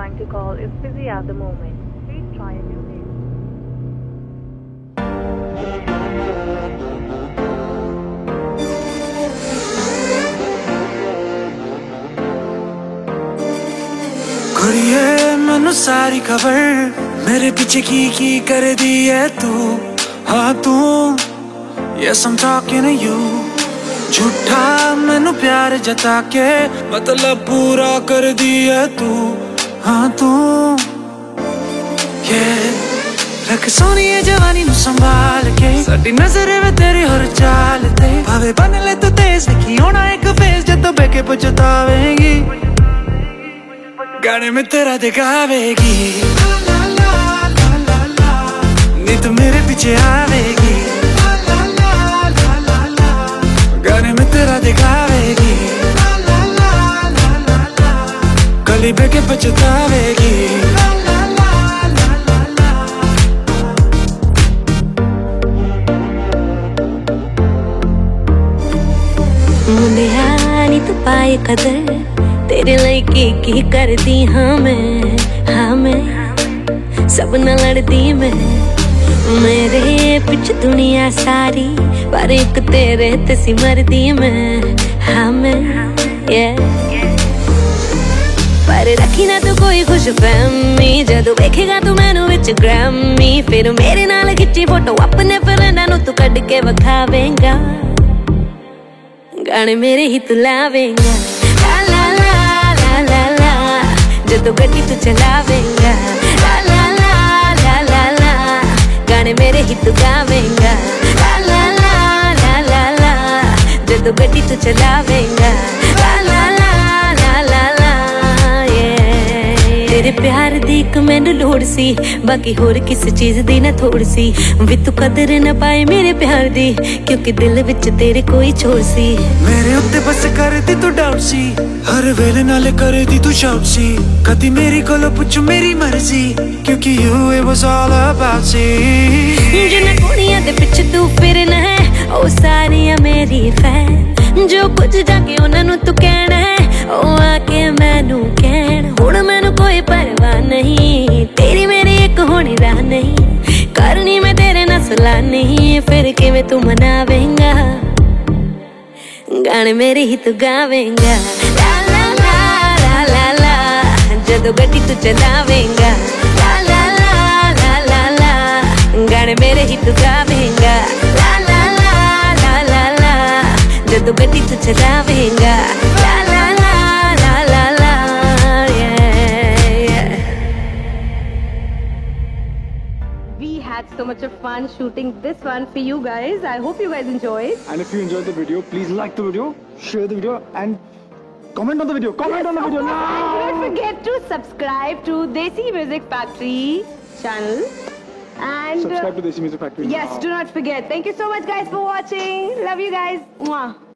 trying to call is busy at the moment. Please try a new name. कुड़िए मैनू सारी खबर मेरे पीछे की कर दी है तू। हाँ तू Yes I'm talking to you। झूठा मैनू प्यार जता के मतलब पूरा कर दी है तू। हाँ तू रख सोनी है जवानी नू संभाल के साडी नजर वे तेरी हर चाल ते भावे बन ले तू तेज देखी होना एक फेस जदों बेके पछतावेगी गाने में तेरा दिखावेगी नी तू मेरे पीछे आवेगी गाने में तेरा दिखावेगी गली बेके पछतावेगी। मुंडिया नी तू पाए कदर तेरे लिए की कर दी। हाँ मैं सब न लड़दी मैं मेरे पिछ दुनिया सारी पर एक तेरे ते सी मरदी मैं। हाँ मैं पर रखी ना तू कोई खुश फहमी जदों वेखेगा तू मैनू विच ग्रैमी फिर मेरे नाल खिच्ची फोटो अपने फ्रेंडां नू तू कढ के विखावेंगा गाने मेरे ही तू लावेंगा। ला ला ला ला ला जदों गड्डी तू चलावेंगा ला ला ला ला ला ला गाने मेरे ही तू गावेंगा ला ला ला ला ला ला जदों गड्डी तू चलावेंगा ला ला ला ला ला ला तेरे प्यार दी एक मैनू लोड़ सी बाकी होर किस चीज दी ना थोड़ सी वी तू कदर न पाए मेरे प्यार दी क्योंकि दिल विच तेरे कोई छोड़ सी मेरे उत्ते बस कर दी तू डाउट सी हर वेले नाल कर दी तू शाउट सी कदी मेरी कोलों पुछ मेरी मर्जी क्योंकि you it was all about see जिन्हां कुड़ियां दे पिछ तू फिरना है ओ सारियां मेरी फैन जो कुछ जाके उन्हां नू तू कहना है ओ आके मैनू कहण हुण मैनू कोई परवाह नहीं तेरी मेरी एक होनी राह नहीं करनी मैं तेरे नाल सलाह नहीं फिर किवें तू मनावेंगा गाने मेरे ही तू गावेंगा ला ला ला ला ला ला जदों गड्डी तू चलावेंगा ला ला ला ला ला ला गाने मेरे ही तू गावेंगा ला ला ला ला ला ला जदों गड्डी तू चलावेंगा ला ला ला ला ला ला We had so much of fun shooting this one for you guys. I hope you guys enjoyed. And if you enjoyed the video, please like the video, share the video, and comment on the video. Comment on the video now. And don't forget to subscribe to Desi Music Factory channel. And Subscribe to Desi Music Factory. yes, now. do not forget. Thank you so much, guys, for watching. Love you guys. Mwah.